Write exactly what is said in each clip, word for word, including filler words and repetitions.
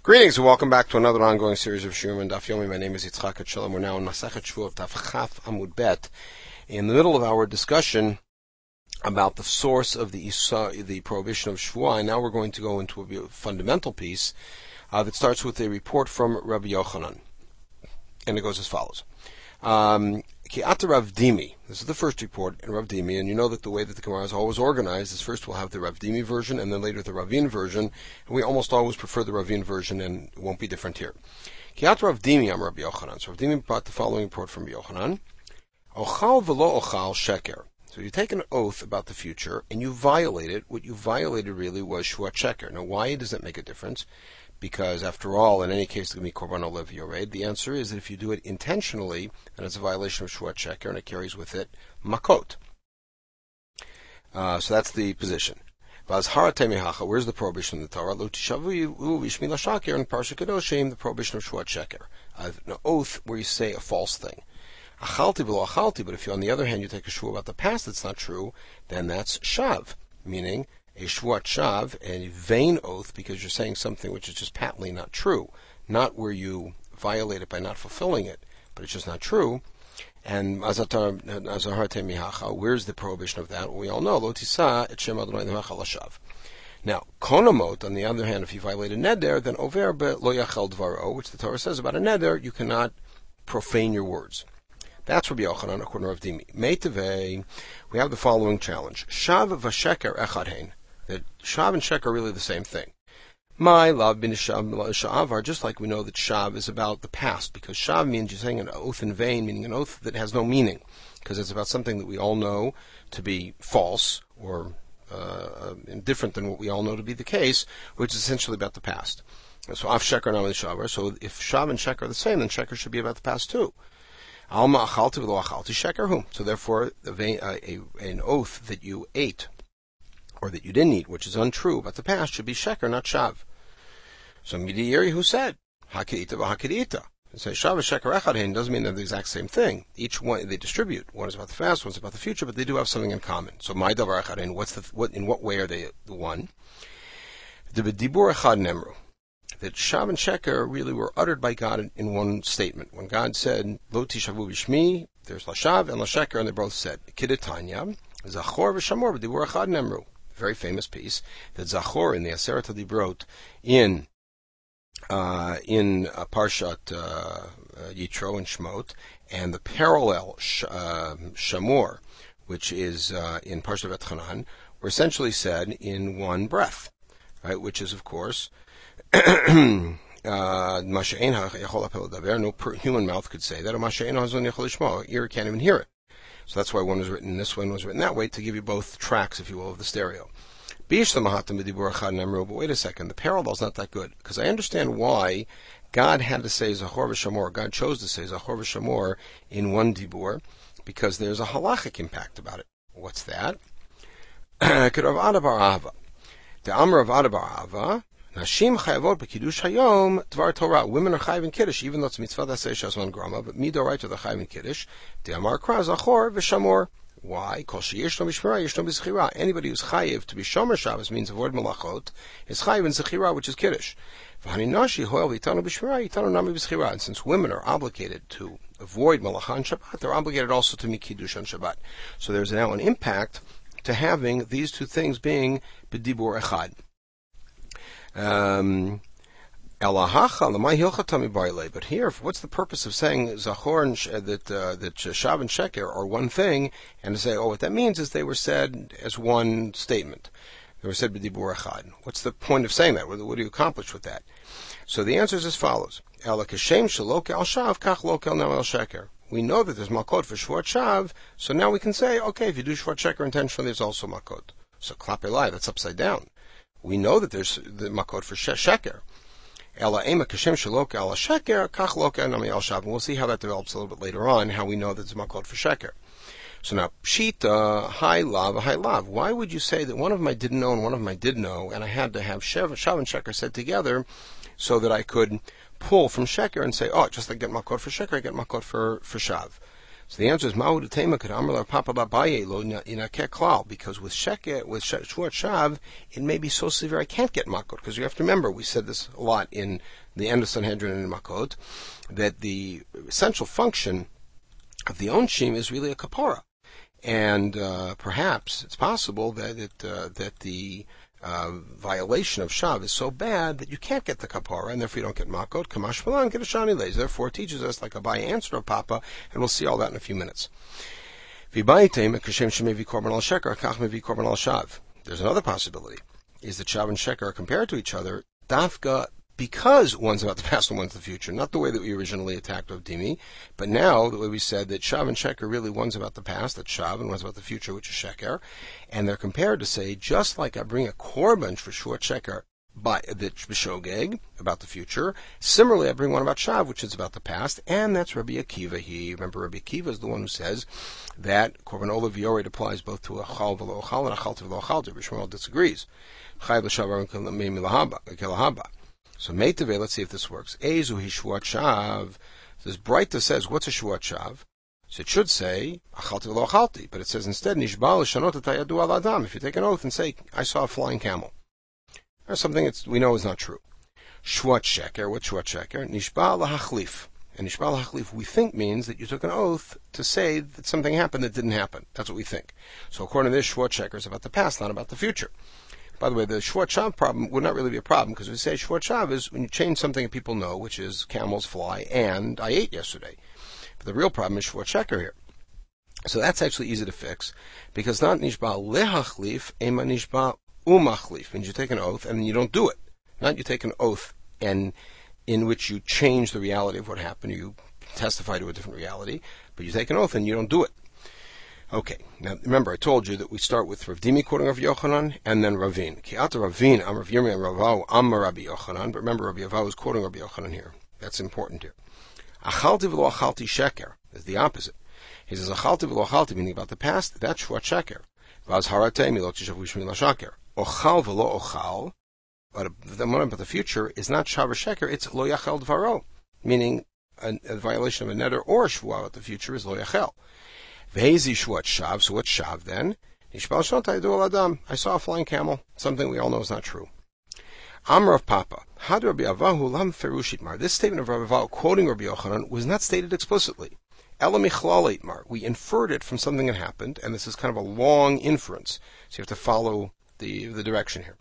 Greetings and welcome back to another ongoing series of Shiurim and Daf Yomi. My name is Yitzchak Shalom. We're now in Masechet Shvuot Daf Chaf Amud Bet, in the middle of our discussion about the source of the Isa, the prohibition of Shvuah. And now we're going to go into a fundamental piece uh, that starts with a report from Rabbi Yochanan, and it goes as follows. Um, Ki ata Rav Dimi. This is the first report in Rav Dimi, and you know that the way that the Gemara is always organized is first we'll have the Rav Dimi version, and then later the Ravin version, and we almost always prefer the Ravin version, and it won't be different here. Ki ata Rav Dimi am Rabbi Yochanan. So Rav Dimi brought the following report from Yochanan. Ochal v'lo ochal sheker. So you take an oath about the future, and you violate it. What you violated really was Shvuat sheker. Now, why does that make a difference? Because, after all, in any case, it's going to be Korban Olev Yored. The answer is that if you do it intentionally, then it's a violation of Shvuat sheker, and it carries with it makot. Uh, so that's the position. Where's the prohibition in the Torah? In Parsha Kedoshim, the prohibition of Shvuat sheker. An oath where you say a false thing. Achalti v'lo achalti, but if you, on the other hand, you take a shvuah about the past that's not true, then that's shav, meaning a shvuat shav, a vain oath, because you're saying something which is just patently not true, not where you violate it by not fulfilling it, but it's just not true. And where's the prohibition of that? Well, we all know, lo tisa et shem Adonai Elohecha lashav. Now, konamot, on the other hand, if you violate a neder, then over be lo yachal dvaro, which the Torah says about a neder, you cannot profane your words. That's Rabbi Yochanan, according to Rav Dimi. Meitevei, we have the following challenge. Shav v'sheker echadhein. That shav and sheker are really the same thing. My love bin shav are just like we know that shav is about the past, because shav means you're saying an oath in vain, meaning an oath that has no meaning, because it's about something that we all know to be false or uh, different than what we all know to be the case, which is essentially about the past. So af sheker now is shav. So if shav and sheker are the same, then sheker should be about the past too. Alma achalti v'lo achalti sheker hum. So therefore, a, a, an oath that you ate, or that you didn't eat, which is untrue about the past, should be sheker, not shav. So Midiyeri, who said hakidita v'hakidita, and say shav and sheker echadhein doesn't mean they're the exact same thing. Each one they distribute. One is about the past, one's about the future, but they do have something in common. So my davar echadhein, what's the what? In what way are they the one? The b'dibur echad nemru. That shav and sheker really were uttered by God in, in one statement. When God said, Lo tishavu b'shmi, there's lashav and lasheker, and they both said, Kidetanya, Zachor v'shamor b'dibur echad nemru. Very famous piece, that Zachor in the Aseret HaDibrot, in, uh, in uh, Parshat uh, Yitro and Shmot, and the parallel sh- uh, Shamor, which is uh, in Parshat V'etchanan, were essentially said in one breath, right? Which is, of course, no human mouth could say that. Ear can't even hear it. So that's why one was written this one was written that way, to give you both tracks, if you will, of the stereo. But wait a second, the parallel's not that good, because I understand why God had to say Zachor v'Shamor. God chose to say Zachor v'Shamor in one dibur, because there's a halachic impact about it. What's that? The Amar of Adabar Ava. Nashim chayavot b'kiddush hayom dvar Torah. Women are chayav in kiddush, even though it's mitzvah that says shasman grama, but midoraita they're chayav in kiddush. De'amar kra zachor v'shamor. Why? Kol sheyishno b'shmira yishno b'zechira. Anybody who's chayav to be shomer Shabbos means avoid malachot is chayav in zechira, which is kiddush. V'hani nashi hoel v'itanu b'shmira yitanu nami b'zechira. And since women are obligated to avoid malacha on Shabbat, they're obligated also to make kiddush on Shabbat. So there's now an impact to having these two things being b'dibur echad. Um, but here, what's the purpose of saying Zachor and sh- that uh, that Shav and Sheker are one thing, and to say, oh, what that means is they were said as one statement. They were said b'dibur echad. What's the point of saying that? What, what do you accomplish with that? So the answer is as follows: We know that there's makot for Shvuat Shav, so now we can say, okay, if you do Shvuat Sheker intentionally, there's also makot. So klapei lai, that's upside down. We know that there's the makot for sheker. Ela ema kashem shaloka ala sheker kach loka nami al shav. And we'll see how that develops a little bit later on, how we know that it's makot for sheker. So now, pshita, high lav, high lav. Why would you say that one of them I didn't know and one of them I did know, and I had to have shav, shav and sheker said together so that I could pull from sheker and say, oh, just like I get makot for sheker, I get makot for, for shav. So the answer is Ma'u Tema could Amar Papa Babaye lo inakeh klal, because with Sheker, with Shvuat Shav, it may be so severe I can't get Makot, because you have to remember, we said this a lot in the end of Sanhedrin and Makot, that the essential function of the Onshim is really a kapara. And uh, perhaps it's possible that it, uh, that the uh, violation of Shav is so bad that you can't get the kapara, and therefore you don't get makot. Kamash malan, get a shani leis. Therefore, it teaches us like a Abaye answer of Papa, and we'll see all that in a few minutes. There's another possibility, is that Shav and Sheker are compared to each other, dafka, because one's about the past and one's the future, not the way that we originally attacked of Dimi, but now the way we said that Shav and Sheker really one's about the past, that's Shav, and one's about the future, which is Sheker, and they're compared to say, just like I bring a korban for Shuat Sheker, by the B'shogeg, about the future, similarly I bring one about Shav, which is about the past, and that's Rabbi Akiva. He, remember Rabbi Akiva is the one who says that korban olav yored applies both to a chal v'lo chal and a chalti v'lo chalti. Rabbi Shmuel disagrees. Chayv l'shav kelahaba. So Meitave, let's see if this works. Ezu hi Shuat Shav. This Breita says, what's a Shuat Shav? So it should say, achalti v'lo achalti, but it says instead, nishba l'shanot et hayadu al adam. If you take an oath and say, I saw a flying camel. Or something that we know is not true. Shuat Sheker, what's Shuat Sheker? Nishba l'hachlif. And Nishba l'hachlif we think means that you took an oath to say that something happened that didn't happen. That's what we think. So according to this, Shuat Sheker is about the past, not about the future. By the way, the Shuat Shav problem would not really be a problem, because we say Shuat Shav is when you change something that people know, which is camels fly, and I ate yesterday. But the real problem is Shuat Sheker here. So that's actually easy to fix, because not Nishba lehachlif, ema Nishba umachlif, means you take an oath and you don't do it. Not you take an oath and in which you change the reality of what happened, you testify to a different reality, but you take an oath and you don't do it. Okay, now remember I told you that we start with Rav Dimi quoting Rav Yochanan and then Ravin. Ki'ata Ravin, Am Rav Yirmiyah Ravahu, Am Rabbi Yochanan, but remember Rabbi Avahu is quoting Rabbi Yochanan here. That's important here. Achalti v'lo achalti sheker is the opposite. He says achalti v'lo achalti, meaning about the past, that's Shuat Sheker. Vaz harate milot tishavu shmi l'shaker. Ochal v'lo ochal, but the one about the future is not Shav or Sheker, it's lo yachel dvaro, meaning a, a violation of a neder or a shvuah about the future is lo yachel. V'hezi Shuat Shav, so what's Shav then? Nishbal shont hayadu al adam, I saw a flying camel, something we all know is not true. Amar of Papa, had Rabbi Avahu lam ferushit mar. This statement of Rabbi Avahu quoting Rabbi Yochanan was not stated explicitly. Ela michlal itmar. We inferred it from something that happened, and this is kind of a long inference, so you have to follow the the direction here.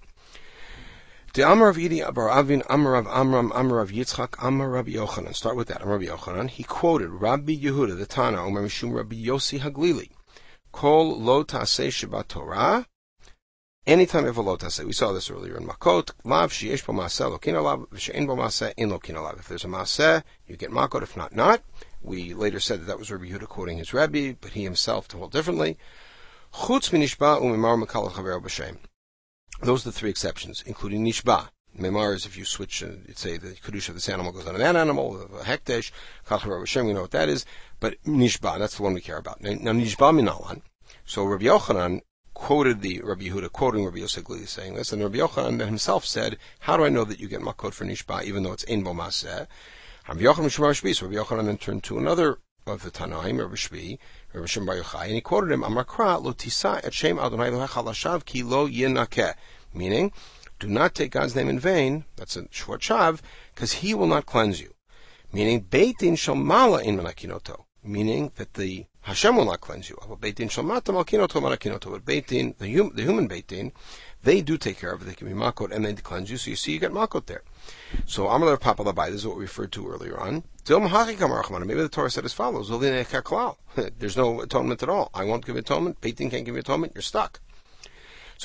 The Amar of Idi Abar Avin, Amar of Amram, Amar of Yitzchak, Amar Rabbi Yochanan. Start with that. Amar Rabbi Yochanan. He quoted Rabbi Yehuda, the Tana, Omer Mishum Rabbi Yossi Haglili. Kol lo taseh Shabbat Torah. Anytime ever lo taseh. We saw this earlier in Makot. Lav sheyesh bo maaseh lokin alav, v'she'en bo maaseh in lokin alav. If there's a maaseh, you get Makot. If not, not. We later said that that was Rabbi Yehuda quoting his Rebbe, but he himself told differently. Chutz minishba umimar mekal chavero b'shem. Those are the three exceptions, including nishba. Memar is if you switch, uh, say the kedusha of this animal goes on that animal, a hekdesh, kal chavero b'shem, we know what that is, but nishba, that's the one we care about. Now, now nishba minalan. So Rabbi Yochanan quoted the Rabbi Yehuda, quoting Rabbi Yosef Glili saying this, and Rabbi Yochanan himself said, how do I know that you get makot for nishba, even though it's ein bo maseh? Rabbi Yochanan Mishmar Shbi, so Rabbi Yochanan then turned to another of the Tanaim, Rabbi Shbi, Rabbi Shem Bar Yochai, and he quoted him, Amar Kra, lo tisa et shem Adonai Elohech halashav ki lo yinakeh, meaning, do not take God's name in vain, that's a Shuat Shav, because he will not cleanse you. Meaning, Beit Din shel mala in manakinoto, meaning that the Hashem will not cleanse you. But Beit Din shel mata malkinoto manakinoto, but Beit Din, the, hum, the human Beit Din, they do take care of it, they can be makot, and they cleanse you, so you see you get makot there. So, Amar Papa Labai, this is what we referred to earlier on. Maybe the Torah said as follows, there's no atonement at all. I won't give atonement, Beit Din can't give you atonement, you're stuck. So,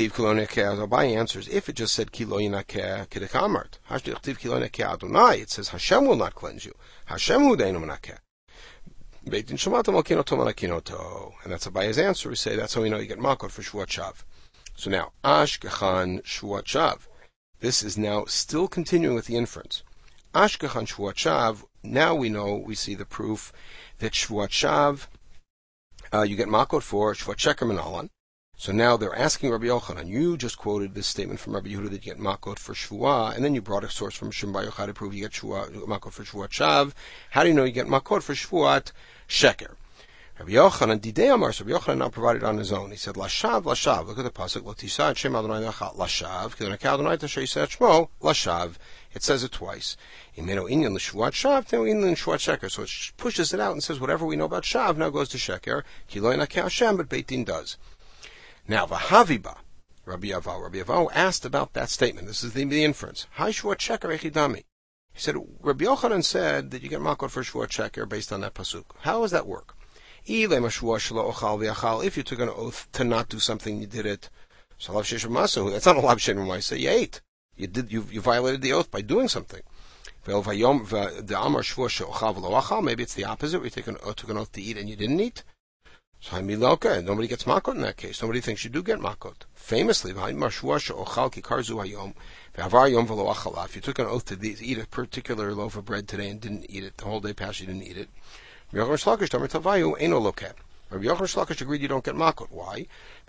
Abai answers, if it just said Kilo Yinakeh Kedekamart, Hashdichtiv Kilo Yinakeh Adonai, it says Hashem will not cleanse you. Hashem hu deinu menakeh. Beit Din Shemata Malkinoto Malakinoto. And that's Abai's answer. We say that's how we know you get Makot for Shuat Shav. So now, Ashkechan Shuat Shav. This is now still continuing with the inference. Ashkechan Shuat Shav, now we know, we see the proof that Shuat Shav, uh, you get Makot for Shuat Sheker Minalan. So now they're asking Rabbi Yochanan, you just quoted this statement from Rabbi Yehuda that you get Makot for Shvuah, and then you brought a source from Shem Bar Yochai to prove you get Shvuah, Makot for Shvuat Shav. How do you know you get Makot for Shvuat Sheker? Rabbi Yochanan, Didei Amar, so Rabbi Yochanan now provided on his own. He said, Lashav, Lashav. Look at the pasuk. Lo tisa et Shem Adonai Lachal. Lashav. K'donakal Adonai Tasher Yisrael Shmo. Lashav. It says it twice. Imeno inyan l'shvuat shav, teno inyan l'shvuat sheker. So it pushes it out and says whatever we know about shav now goes to sheker. Ki lo yinakeh Hashem, but Beit Din does. Now, v'haviba. Rabbi Yavau. Rabbi Yavau asked about that statement. This is the, the inference. Hai shvuat sheker echidami. He said, Rabbi Yochanan said that you get makot for shvuat sheker based on that pasuk. How does that work? If you took an oath to not do something, you did it. That's not a lav shein b'maaseh. You ate. You did. You, you violated the oath by doing something. Maybe it's the opposite. We take an, uh, took an oath to eat and you didn't eat. So nobody gets makot in that case. Nobody thinks you do get makot. Famously, if you took an oath to eat a particular loaf of bread today and didn't eat it, the whole day past you didn't eat it. Rabbi Yochanan Shlakish agreed you don't get makot. Why?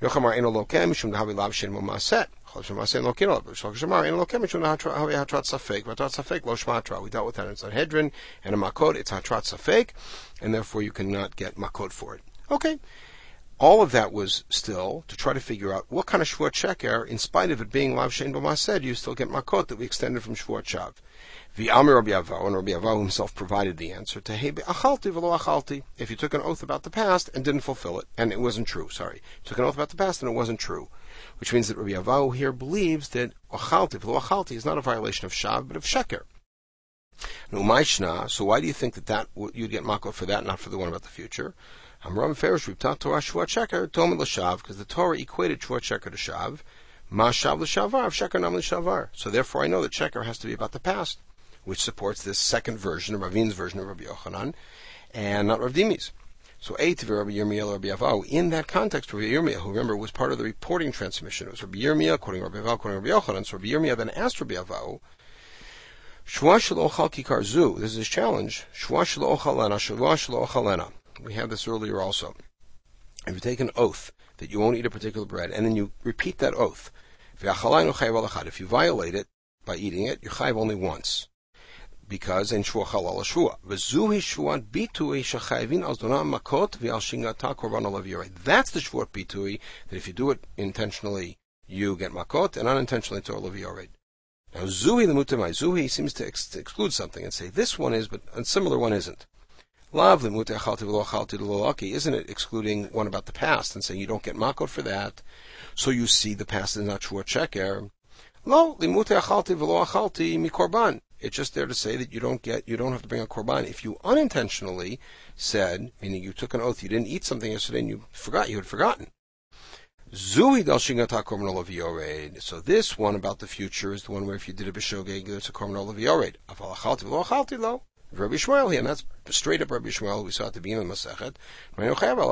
We dealt with that in Sanhedrin, and a makot, it's hatrat safek, and therefore you cannot get makot for it. Okay. All of that was still to try to figure out what kind of shvuat sheker, in spite of it being lav shein b'maaseh, you still get makot that we extended from shvuat shav. V'amir Rabbi Yavau, and Rabbi Yavau himself provided the answer to hebe achalti v'lo achalti. If you took an oath about the past and didn't fulfill it, and it wasn't true, sorry, you took an oath about the past and it wasn't true, which means that Rabbi Yavau here believes that achalti v'lo achalti is not a violation of shav but of sheker. No ma'ishna. So why do you think that that you'd get makot for that, not for the one about the future? Amram Ferish Riptat Torah shvuat sheker Tomid l'shav, because the Torah equated shvuat sheker to shav. Ma shav l'shavar, sheker nam l'shavar. So therefore, I know that sheker has to be about the past, which supports this second version, of Ravin's version of Rabbi Yochanan, and not Rav Dimi's. So eight of Rabbi Yirmiyah, Rabbi Yavau. In that context, Rabbi Yirmiyah, who remember was part of the reporting transmission, it was Rabbi Yirmiyah quoting Rabbi Yavau, quoting Rabbi Yochanan. So Rabbi Yirmiyah then asked Rabbi Yavau, Shua shelo ochal kikar zu. This is his challenge. Shua shelo ochal lena. Shua shelo ochal lena. We had this earlier also. If you take an oath that you won't eat a particular bread, and then you repeat that oath, if you violate it by eating it, you chayav only once. Because in shua halal shua. V'zuhi shuat bitui shachayvin al donam makot v'al shingata korban olav yorei. That's the shuat bitui, that if you do it intentionally, you get makot, and unintentionally it's olav yorei. Now zuhi the mutamai. Zuhi seems to, ex- to exclude something and say this one is, but a similar one isn't. Lav limute achalti v'lo achalti l'lolaki, isn't it excluding one about the past and saying you don't get makot for that? So you see the past is not shvuat sheker. Lo limute achalti v'lo achalti mikorban. It's just there to say that you don't get, you don't have to bring a korban if you unintentionally said, meaning you took an oath, you didn't eat something yesterday and you forgot, you had forgotten. Zui dal shingata korban olav yored. So this one about the future is the one where if you did a b'shogeg, it's a korban olav yored. Aval achalti v'lo achalti lo. Rabbi Shmuel here, and that's straight up Rabbi Shmuel, we saw at the beginning of the Masechet. Rabbi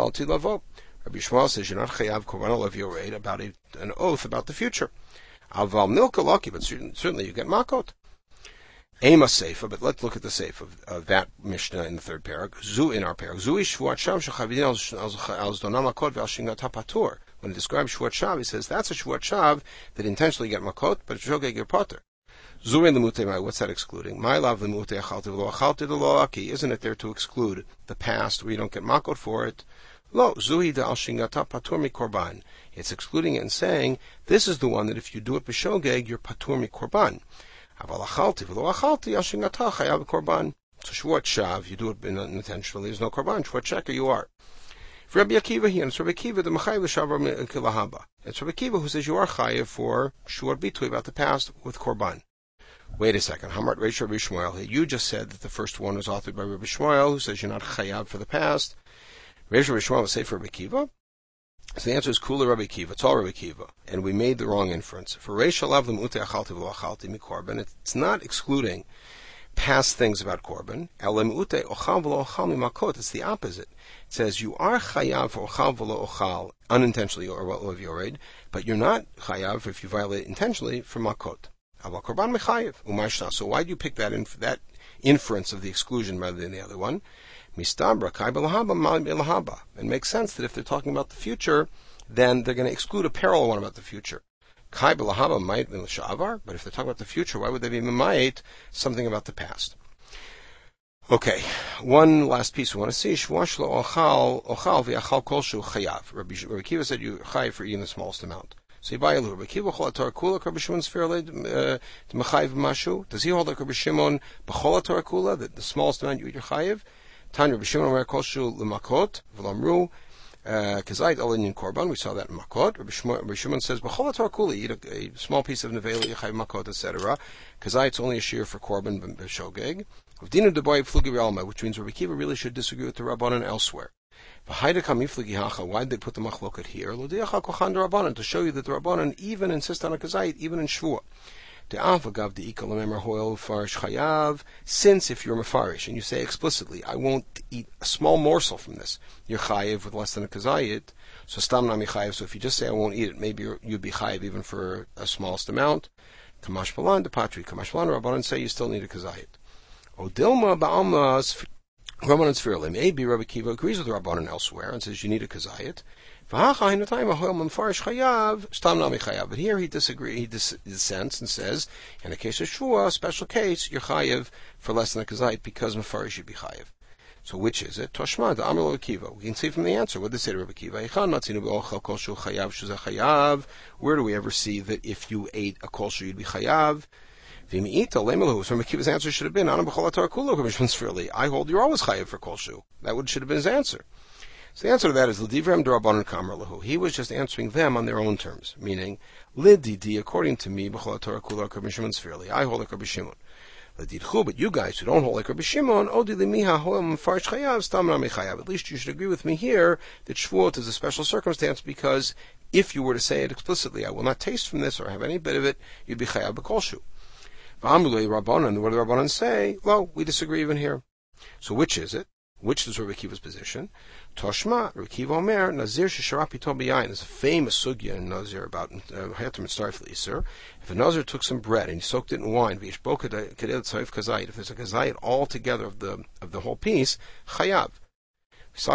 Shmuel says you're not chayav korban olav yored about a, an oath about the future. Aval milka laki, but certainly you get makot. Ema seifa, but let's look at the seifa of, of that Mishnah in the third parak. Zu in our parak. Zui shvuat shav shechavin al zdonam makot ve'al shingat hapatur. When it describes shvuat shav, he says that's a shvuat shav that intentionally get makot, but it's shogeg your pater. Zui lemutei, what's that excluding? My love lemutei achalti v'lo achalti lo aki. Isn't it there to exclude the past where you don't get makot for it? Lo zui de al shingata patur mi korban. It's excluding it and saying this is the one that if you do it b'shogeg, you're patur mi korban. Aval achalti v'lo achalti al shingata chayav korban. So shvuat shav, you do it unintentionally, there's no korban. Shvuat sheker, you are. For Rabbi Akiva here, it's Rabbi Akiva the Machayev l'shavar kilahaba. It's Rabbi Akiva who says you are chayev for shvuat bitui about the past with korban. Wait a second. Hamart Reish Rabbi Shmuel. You just said that the first one was authored by Rabbi Shmuel, who says you're not chayav for the past. Reish Rabbi Shmuel will say for Rabbi Akiva. So the answer is Kula Rabbi Akiva. It's all Rabbi Akiva, and we made the wrong inference. For Reish Alav Lemute Achalti V'Lo Achalti Mi Korban, it's not excluding past things about Korban. El Lemute Ochal V'Lo Ochal Mi Makot. It's the opposite. It says you are chayav for Ochal V'Lo Ochal unintentionally or of yored, but you're not chayav if you violate it intentionally for Makot. So why do you pick that in, that inference of the exclusion rather than the other one? It makes sense that if they're talking about the future, then they're going to exclude a parallel one about the future. But if they're talking about the future, why would they be mimayit something about the past? Okay, one last piece we want to see. Shvuah shelo ochal ochal v'achal kolshu chayav. Rabbi Akiva said you chayav for eating the smallest amount. So Yibayalu, Rabbi Akiva chol atar kula, Rabbi Shimon sferle mechayiv mashu. Does he hold like Rabbi Shimon b'chol atar kula, that the smallest amount you eat your chayiv? Tan Rabbi Shimon omer kolshu l'makot v'lamru kazayit alinyan korban. We saw that in makot. Rabbi Shimon says b'chol atar kula, eat a, a small piece of nevela, chayiv makot, et cetera. Kazayit's only a shear for korban b'shogeg. Which means Rabbi Akiva really should disagree with the Rabbanan elsewhere. Why did they put the machloket here? To show you that the Rabbanan even insist on a kazayit, even in Shvuah. Since if you're mefarish and you say explicitly, I won't eat a small morsel from this, you're chayiv with less than a kazayit. So stam nami chayiv. So if you just say I won't eat it, maybe you'd be chayiv even for a smallest amount. Kamash balan de patri. Kamash balan Rabbanan say you still need a kazayit. Odilma ba'alma Rabbanan Sfirle. Maybe Rabbi Akiva agrees with Rabbanan elsewhere and says you need a kazayit. But here he disagrees, he dis- dissents and says, in the case of Shvuah, special case, you're chayav for less than a kazayit because mefarish should be chayav. So which is it? Toshma, the Amar Akiva. We can see from the answer. What did they say to Rabbi Akiva? Where do we ever see that if you ate a kol shu you'd be chayav? So Rabbi Akiva's answer should have been, I hold you're always chayiv for kol shu. That would should have been his answer. So the answer to that is L'divrem d'Rabbanan Kamar lahu. He was just answering them on their own terms, meaning Lididi, according to me, b'chol Torah kula Rabbi Shimon Sfirli. I hold like Rabbi Shimon. L'didchu, but you guys who don't hold like Rabbi Shimon, Odi limiha hoem farish chayav stam nami chayav. At least you should agree with me here that Shvuot is a special circumstance because if you were to say it explicitly, I will not taste from this or have any bit of it, you'd be chayav b'kol shu. V'amrulei Rabbanan, what do the Rabbanan say? Well, we disagree even here. So which is it? Which is Rabbi Akiva's position? Toshma, Rabbi Akiva Omer, Nazir shesharapi to b'yayin. There's a famous sugya in Nazir about Hayatim and Starf L'Isur. If a Nazir took some bread and he soaked it in wine, v'yish bo kedel tzayif kazayit. If there's a kazayit all together of the of the whole piece, chayav. If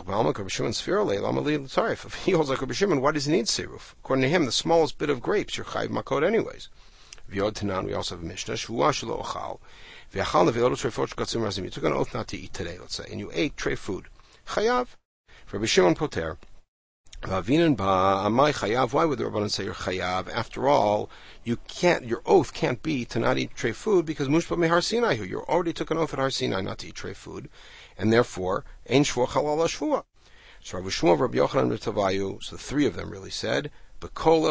he holds like Rabbi Shimon, why does he need siruf? According to him, the smallest bit of grapes, you're chayav makot anyways. V'yod Tanan, we also have a Mishnah, Shvuah shelo ochal, v'achal neve'odu trefot shkatzim razim. You took an oath not to eat today, let's say, and you ate tray food. Chayav. For Rabbi Shimon Poter, v'avinan ba'amai chayav. Why would the Rabbanan say you're chayav? After all, you can't, your oath can't be to not eat tray food because mushpa me Har Sinai. You already took an oath at Har Sinai not to eat tray food, and therefore, ein shvuah chalal shvuah. So Rabbi Shmuel, Rabbi Yochanan, Rabbi Tavayu, so the three of them really said, you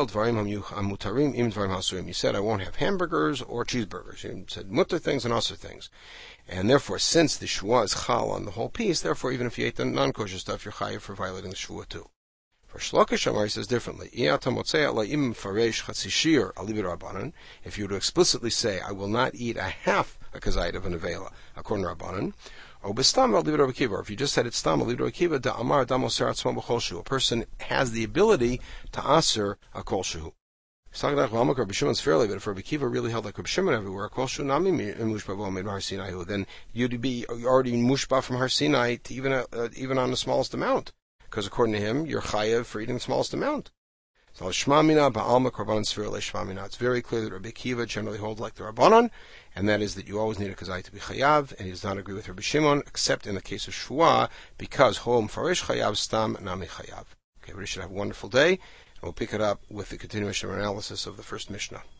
said I won't have hamburgers or cheeseburgers. You said mutter things and aser things. And therefore, since the shvuah is chal on the whole piece, therefore even if you ate the non-kosher stuff, you're chayiv for violating the shvuah too. For Shlokish Amar, he says differently. If you were to explicitly say, I will not eat a half a kazayit of a nevela, according to Rabbanan, or if you just said it's stam, a person has the ability to aser a kol shehu. Rabbi Shimon's fairly, but if Rabbi Akiva really held like Rabbi Shimon everywhere, then you'd be already mushba from Har Sinai to even uh, even on the smallest amount, because according to him, you're chayev for eating the smallest amount. So it's very clear that Rabbi Akiva generally holds like the Rabbanan, and that is that you always need a kazayit to be chayav, and he does not agree with Rabbi Shimon, except in the case of Shvuah, because hom farish chayav stam nami chayav. Okay, everybody should have a wonderful day, and we'll pick it up with the continuation of our analysis of the first Mishnah.